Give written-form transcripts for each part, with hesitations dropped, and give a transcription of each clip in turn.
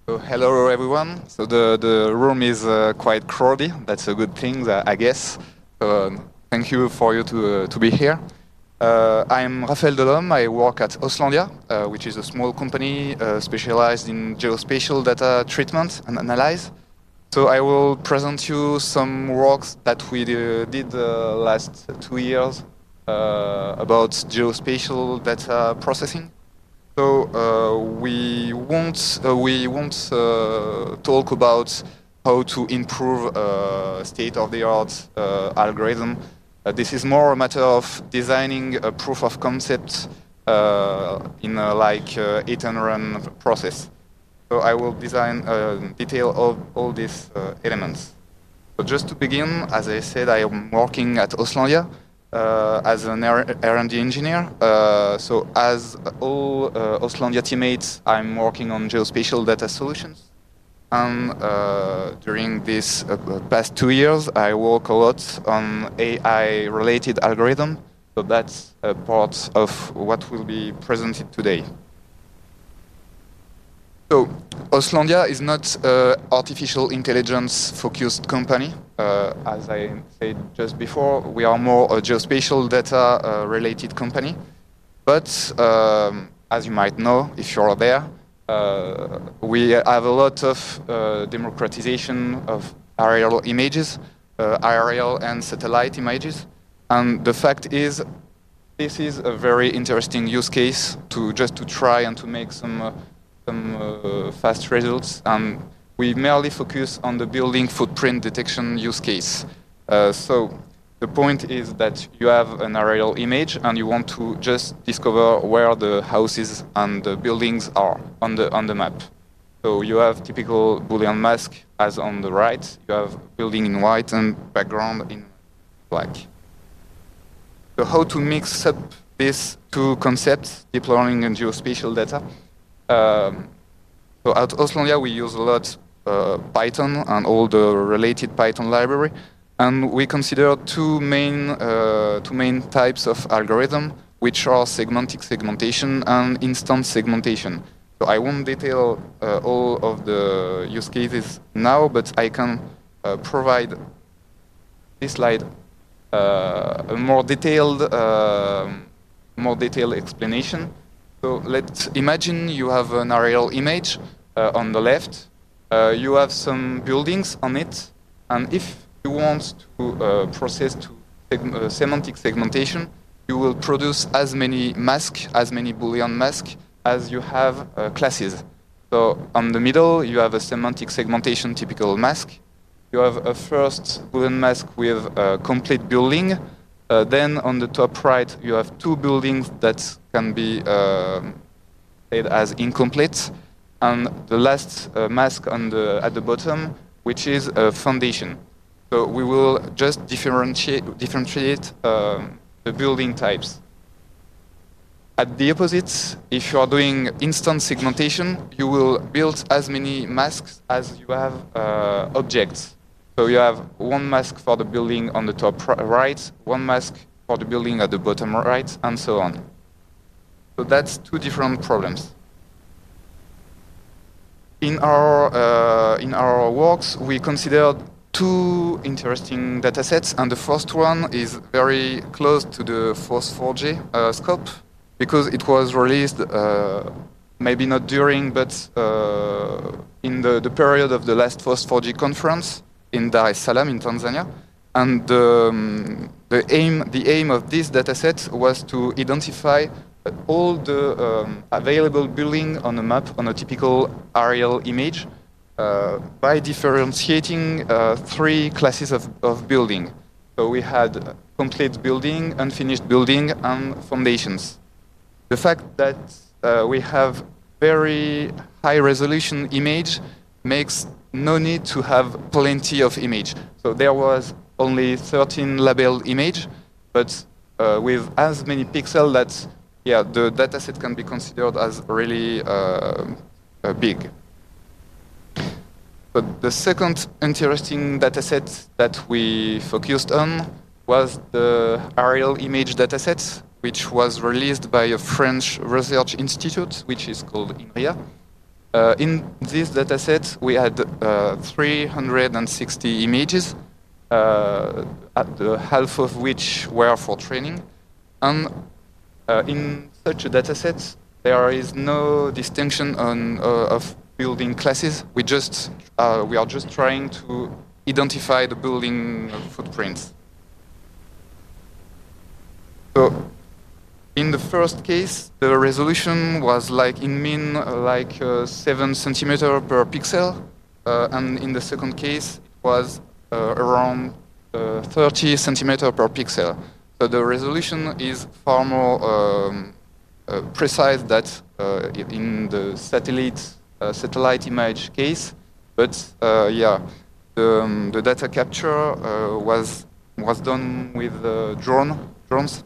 So hello everyone. So the room is quite crowded. That's a good thing, I guess. So thank you for you to be here. I'm Raphaël Delhomme. I work at Oslandia, which is a small company specialized in geospatial data treatment and analyze. So I will present you some works that we did last 2 years about geospatial data processing. So we won't talk about how to improve state-of-the-art algorithm. This is more a matter of designing a proof of concept in a hit and run process. So I will detail all these elements. So just to begin, as I said, I am working at Oslandia as an R&D engineer. So as all Oslandia teammates, I'm working on geospatial data solutions. And during these past 2 years, I work a lot on AI-related algorithm. So that's a part of what will be presented today. So Oslandia is not an artificial intelligence-focused company. As I said just before, we are more a geospatial data-related company. But as you might know, if you're there, we have a lot of democratization of aerial images, aerial and satellite images. And the fact is, this is a very interesting use case to try and to make some fast results, and we merely focus on the building footprint detection use case. So the point is that you have an aerial image and you want to just discover where the houses and the buildings are on the map. So you have typical Boolean mask as on the right. You have building in white and background in black. So how to mix up these two concepts, deep learning and geospatial data? So at Oslandia, we use a lot Python and all the related Python library, and we consider two main types of algorithm, which are semantic segmentation and instance segmentation. So I won't detail all of the use cases now, but I can provide this slide a more detailed explanation. So let's imagine you have an aerial image on the left. You have some buildings on it, and if you want to process to semantic segmentation, you will produce as many masks, as many Boolean masks as you have classes. So on the middle, you have a semantic segmentation typical mask. You have a first Boolean mask with a complete building. Then on the top right, you have two buildings that can be said as incomplete, and the last mask at the bottom, which is a foundation. So we will just differentiate the building types. At the opposite, if you are doing instance segmentation, you will build as many masks as you have objects. So you have one mask for the building on the top right, one mask for the building at the bottom right, and so on. So that's two different problems. In our works, we considered two interesting datasets, and the first one is very close to the FOSS4G scope, because it was released maybe not during, but in the period of the last FOSS4G conference in Dar es Salaam in Tanzania. And the aim of this dataset was to identify all the available building on a map on a typical aerial image by differentiating three classes of building. So we had complete building, unfinished building, and foundations. The fact that we have very high resolution image makes no need to have plenty of image. So there was only 13 labeled image, but with as many pixels that the dataset can be considered as really big. But the second interesting dataset that we focused on was the aerial image dataset, which was released by a French research institute, which is called INRIA. In this dataset, we had 360 images, at the half of which were for training. And in such a dataset, there is no distinction of building classes. We are just trying to identify the building footprints. So in the first case, the resolution was like in mean 7 centimeter per pixel, and in the second case it was around 30 centimeter per pixel. So the resolution is far more precise than in the satellite image case. But yeah, the data capture was done with drones.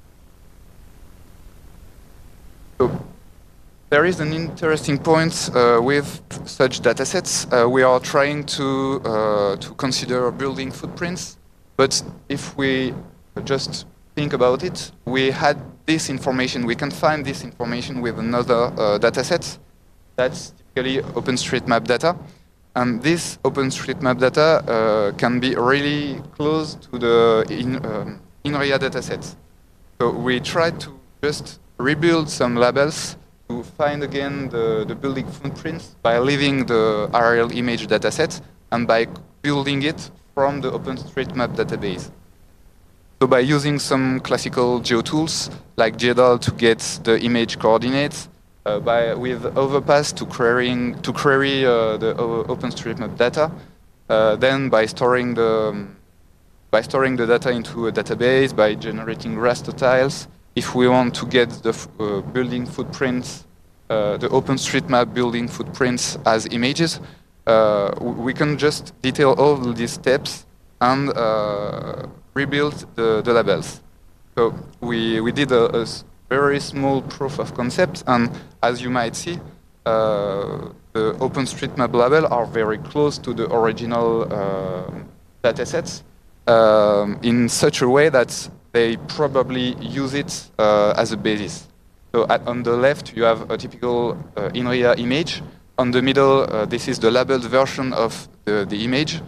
So there is an interesting point with such datasets. We are trying to consider building footprints, but if we just think about it, we had this information. We can find this information with another dataset. That's typically OpenStreetMap data, and this OpenStreetMap data can be really close to the INRIA dataset. So we tried to just rebuild some labels to find again the building footprints by leaving the aerial image dataset and by building it from the OpenStreetMap database. So by using some classical geotools like GEDAL to get the image coordinates, with Overpass to query the OpenStreetMap data, then by storing the data into a database, by generating raster tiles. If we want to get the building footprints, the OpenStreetMap building footprints as images, we can just detail all these steps and rebuild the labels. So we did a very small proof of concept, and as you might see, the OpenStreetMap labels are very close to the original datasets in such a way that they probably use it as a basis. So on the left, you have a typical INRIA image. On the middle, this is the labeled version of the image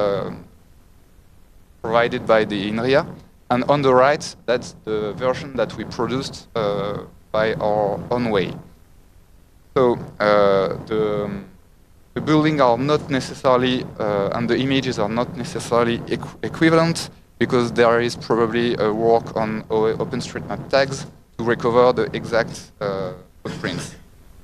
provided by the INRIA. And on the right, that's the version that we produced by our own way. So the buildings are not necessarily, and the images are not necessarily equivalent, because there is probably a work on OpenStreetMap tags to recover the exact footprints.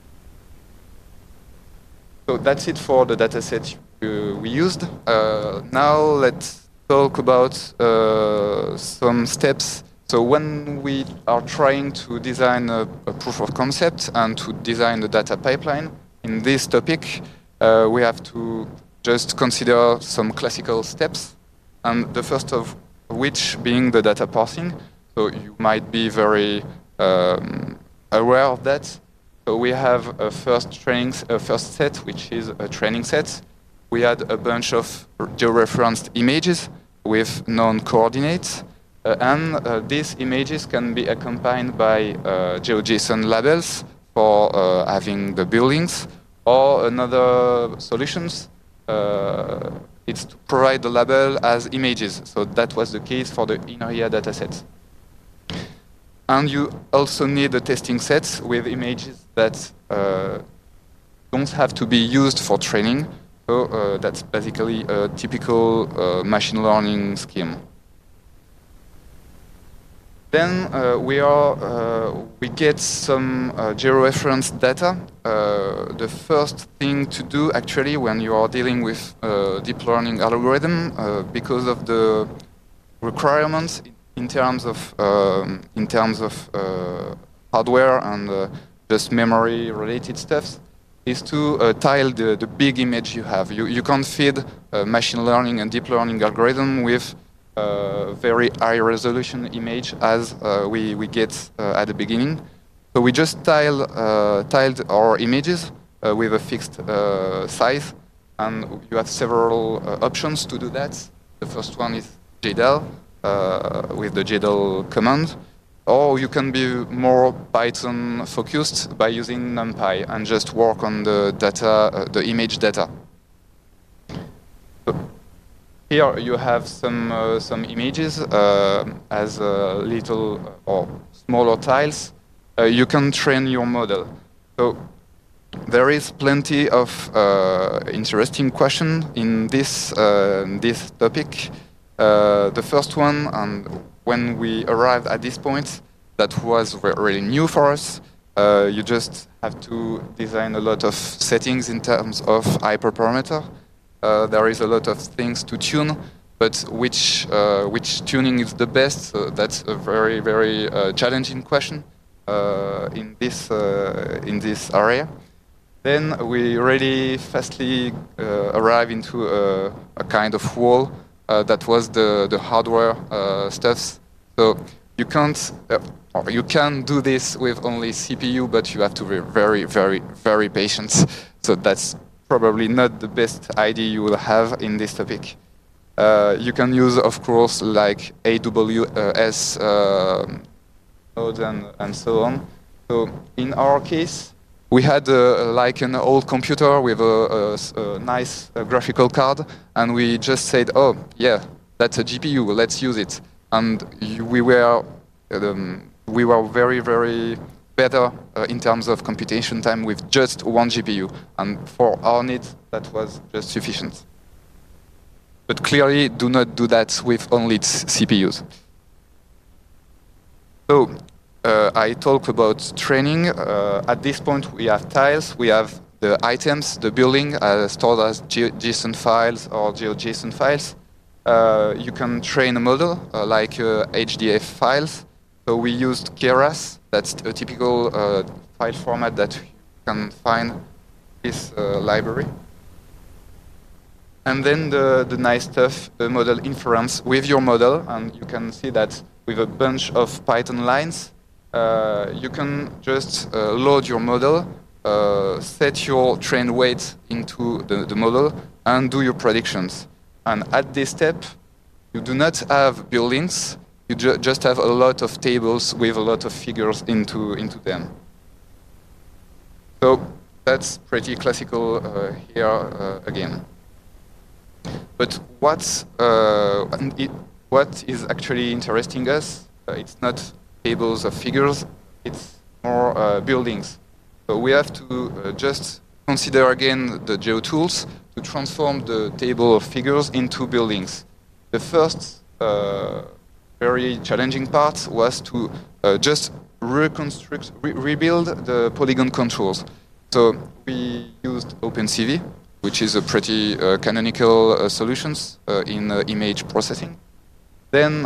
So that's it for the dataset we used. Now let's talk about some steps. So when we are trying to design a proof of concept and to design the data pipeline in this topic, we have to just consider some classical steps, and the first of which being the data parsing. So you might be very aware of that. So we have a first set, which is a training set. We had a bunch of georeferenced images with known coordinates, and these images can be accompanied by GeoJSON labels for having the buildings, or another solutions. It's to provide the label as images. So that was the case for the INRIA dataset. And you also need a testing set with images that don't have to be used for training. So that's basically a typical machine learning scheme. Then we get some georeference data. The first thing to do actually when you are dealing with deep learning algorithm, because of the requirements in terms of hardware and just memory related stuff, is to tile the big image you have. You can't feed machine learning and deep learning algorithm with very high resolution image as we get at the beginning. So we just tiled our images with a fixed size, and you have several options to do that. The first one is GEDAL with the GEDAL command. or you can be more Python focused by using NumPy and just work on the data, the image data. So here you have some images as little or smaller tiles. You can train your model. So there is plenty of interesting questions in this topic. The first one, and when we arrived at this point, that was really new for us. You just have to design a lot of settings in terms of hyperparameter. There is a lot of things to tune, but which tuning is the best? That's a very, very challenging question in this area. Then we really fastly arrive into a kind of wall that was the hardware stuffs. So you can't, or you can do this with only CPU, but you have to be very, very, very patient. So that's probably not the best idea you will have in this topic. You can use, of course, like AWS nodes and so on. So in our case, we had like an old computer with a nice graphical card, and we just said, oh, yeah, that's a GPU, let's use it. And we were very, very better in terms of computation time with just one GPU. And for our needs, that was just sufficient. But clearly, do not do that with only CPUs. So I talk about training. At this point, we have tiles, we have the items, the building stored as JSON files or GeoJSON files. You can train a model like HDF files. So we used Keras. That's a typical file format that you can find in this library. And then the nice stuff, the model inference with your model. And you can see that with a bunch of Python lines, you can just load your model, set your train weight into the model, and do your predictions. And at this step, you do not have buildings. You just have a lot of tables with a lot of figures into them. So that's pretty classical here again. But what is actually interesting us, it's not tables of figures, it's more buildings. So we have to just consider again the GeoTools to transform the table of figures into buildings. The first very challenging part was to just rebuild the polygon controls. So we used OpenCV, which is a pretty canonical solutions in image processing. Then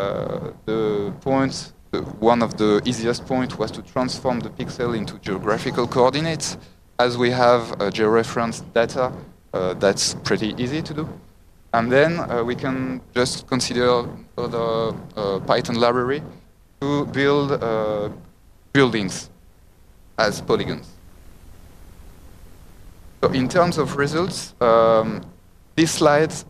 one of the easiest points was to transform the pixel into geographical coordinates. As we have georeferenced data, that's pretty easy to do. And then we can just consider the Python library to build buildings as polygons. So in terms of results, these slides,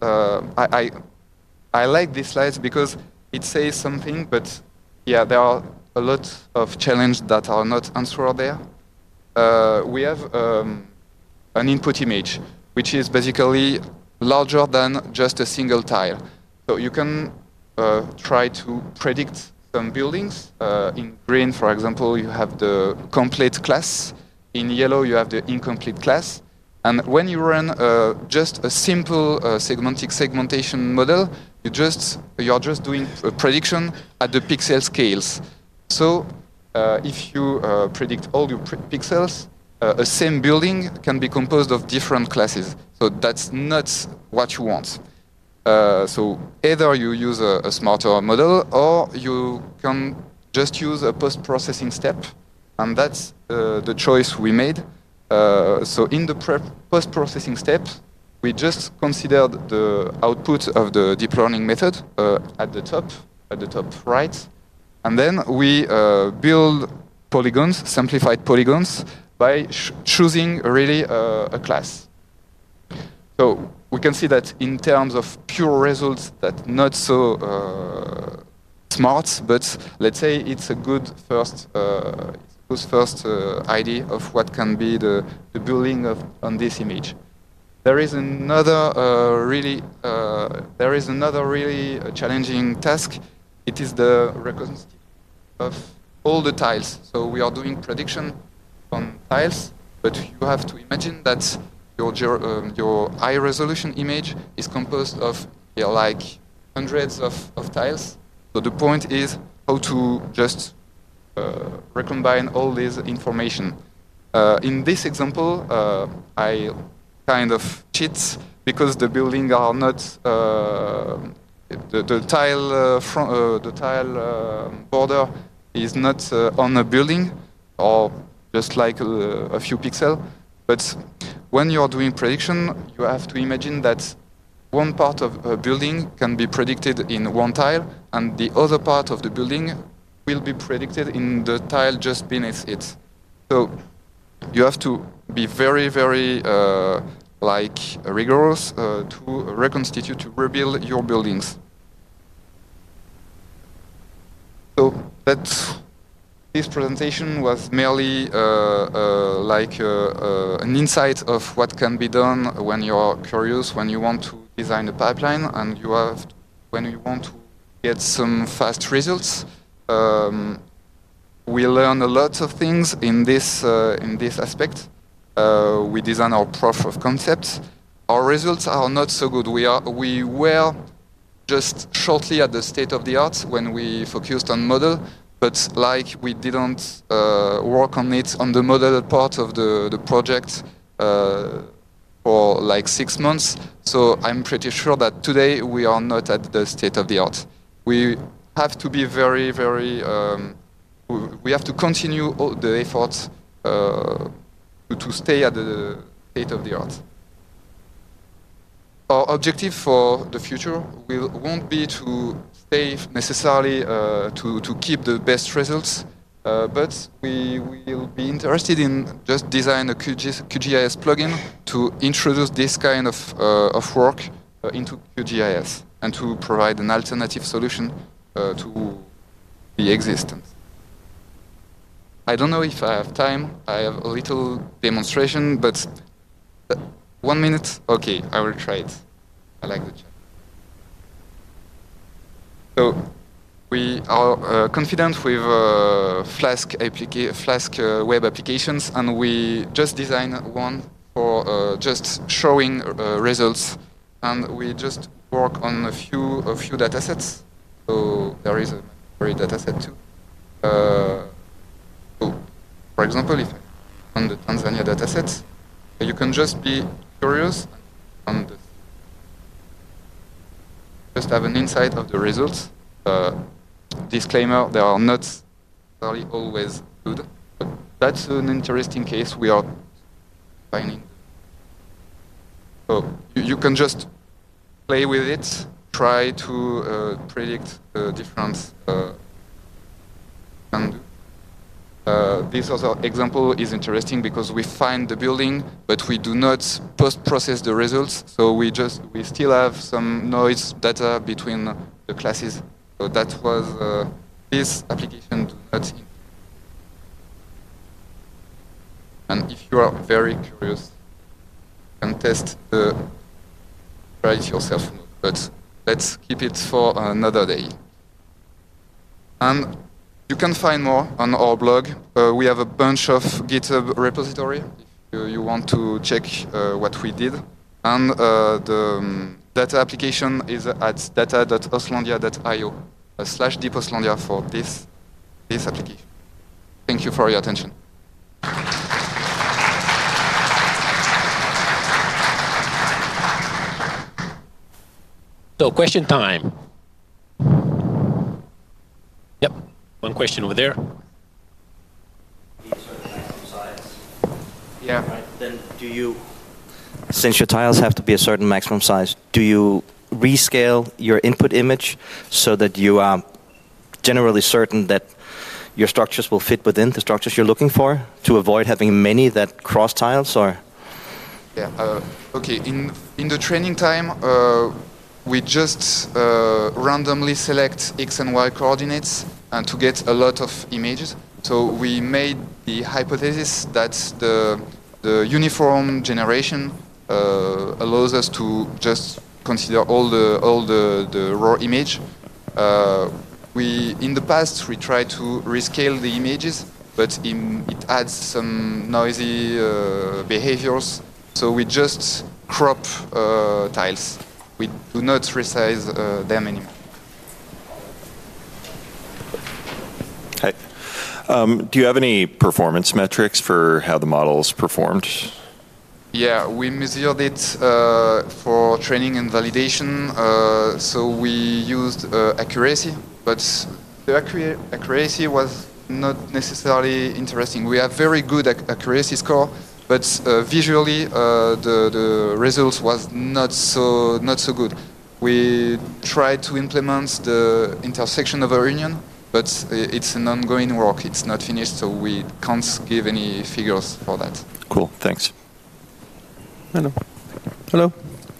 I like these slides because it says something, but yeah, there are a lot of challenges that are not answered there. We have an input image, which is basically larger than just a single tile. So you can try to predict some buildings. In green, for example, you have the complete class. In yellow, you have the incomplete class. And when you run just a simple segmentation model, you are just doing a prediction at the pixel scales. So if you predict all your pixels, a same building can be composed of different classes. So that's not what you want. So either you use a smarter model, or you can just use a post-processing step. And that's the choice we made. So in the post-processing step, we just considered the output of the deep learning method at the top right. And then we build polygons, simplified polygons, by choosing really a class. So we can see that in terms of pure results, that's not so smart, but let's say it's a good first idea of what can be the building on this image. There is another really challenging task. It is the reconstitution of all the tiles. So we are doing prediction on tiles, but you have to imagine that your high resolution image is composed of like hundreds of tiles. So the point is how to just recombine all this information. In this example, I kind of cheat because the building are not the tile border is not on a building or just like a few pixels. But when you are doing prediction, you have to imagine that one part of a building can be predicted in one tile, and the other part of the building will be predicted in the tile just beneath it. So you have to be very, very rigorous to reconstitute, to rebuild your buildings. So this presentation was merely an insight of what can be done when you're curious, when you want to design a pipeline, and when you want to get some fast results. We learn a lot of things in this aspect. We design our proof of concept. Our results are not so good. We were just shortly at the state of the art when we focused on model, but we didn't work on it on the model part of the project for 6 months. So I'm pretty sure that today we are not at the state of the art. We have to be very, very. We have to continue all the efforts to stay at the state of the art. Our objective for the future won't be to stay necessarily to keep the best results, but we will be interested in just design a QGIS plugin to introduce this kind of work into QGIS and to provide an alternative solution to the existence. I don't know if I have time. I have a little demonstration, but 1 minute? Okay, I will try it. I like the chat. So we are confident with Flask web applications, and we just designed one for just showing results, and we just work on a few datasets. So there is a very dataset too. So, for example, if on the Tanzania dataset, you can just be curious on the just have an insight of the results. Disclaimer: they are not necessarily always good, but that's an interesting case we are finding. So you can just play with it, try to predict the difference. This other example is interesting because we find the building, but we do not post-process the results. So we still have some noise data between the classes. So that was this application do not. And if you are very curious, you can try it yourself. But let's keep it for another day. And you can find more on our blog. We have a bunch of GitHub repository if you want to check what we did. And the data application is at data.oslandia.io/deeposlandia for this application. Thank you for your attention. So question time. Yep. One question over there. Yeah. Right. Then since your tiles have to be a certain maximum size, do you rescale your input image so that you are generally certain that your structures will fit within the structures you're looking for to avoid having many that cross tiles? Or yeah. Okay. In the training time, we just randomly select X and Y coordinates and to get a lot of images. So we made the hypothesis that the uniform generation allows us to just consider all the raw image. In the past we tried to rescale the images, but it adds some noisy behaviors. So we just crop tiles. We do not resize them anymore. Hi. Do you have any performance metrics for how the model's performed? Yeah, we measured it for training and validation. So we used accuracy, but the accuracy was not necessarily interesting. We have very good accuracy score, but visually the results was not so good. We tried to implement the intersection over union, but it's an ongoing work. It's not finished, so we can't give any figures for that. Cool, thanks. Hello. Hello.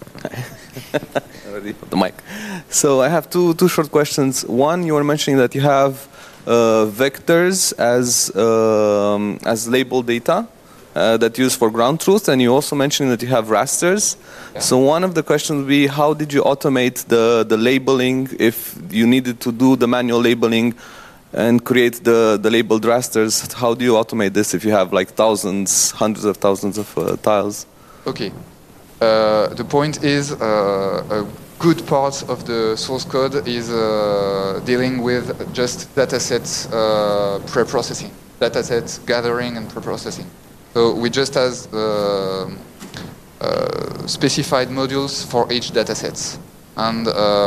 The mic. So I have two short questions. One, you were mentioning that you have vectors as label data that you use for ground truth, and you also mentioned that you have rasters. Yeah. So one of the questions would be, how did you automate the labeling if you needed to do the manual labeling and create the labeled rasters? How do you automate this if you have like thousands, hundreds of thousands of tiles? Okay. The point is a good part of the source code is dealing with just datasets pre-processing, datasets gathering and pre-processing. So we just have specified modules for each datasets. And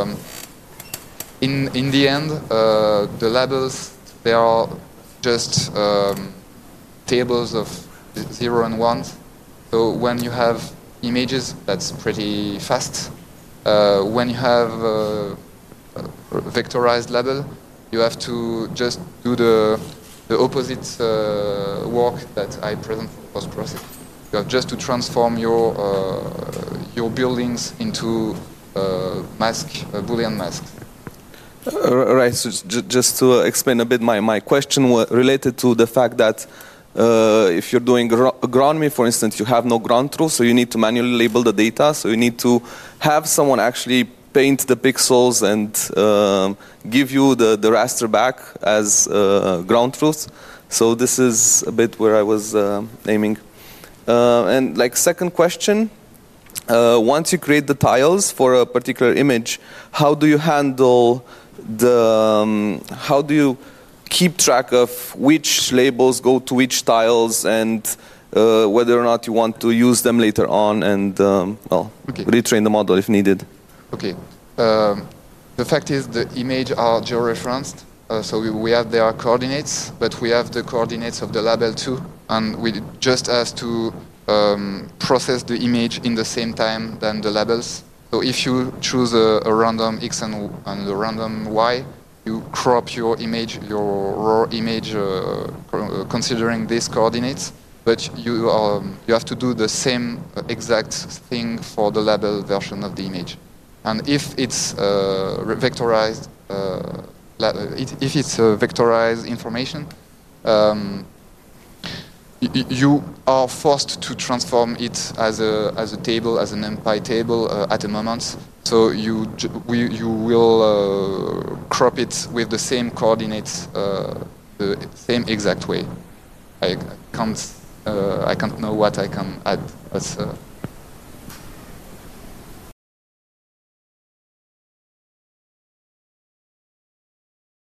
in the end, the labels, they are just tables of 0 and 1s. So when you have images, that's pretty fast. When you have a vectorized label, you have to just do the opposite work that I present for post-processing. You have just to transform your buildings into Boolean masks. Right. So just to explain a bit, my question was related to the fact that if you're doing agronomy, for instance, you have no ground truth, so you need to manually label the data. So you need to have someone actually paint the pixels and give you the raster back as ground truth. So this is a bit where I was aiming. And like second question, once you create the tiles for a particular image, how do you handle how do you keep track of which labels go to which tiles and whether or not you want to use them later on and retrain the model if needed? Okay. The fact is the image are georeferenced, so we have their coordinates, but we have the coordinates of the label too, and we just have to process the image in the same time than the labels. So if you choose a random X and a random Y, you crop your image, your raw image, considering these coordinates, but you have to do the same exact thing for the label version of the image. And if it's vectorized, information, you are forced to transform it as a table, as an NumPy table at a moment. So you will crop it with the same coordinates, the same exact way. I can't know what I can add. But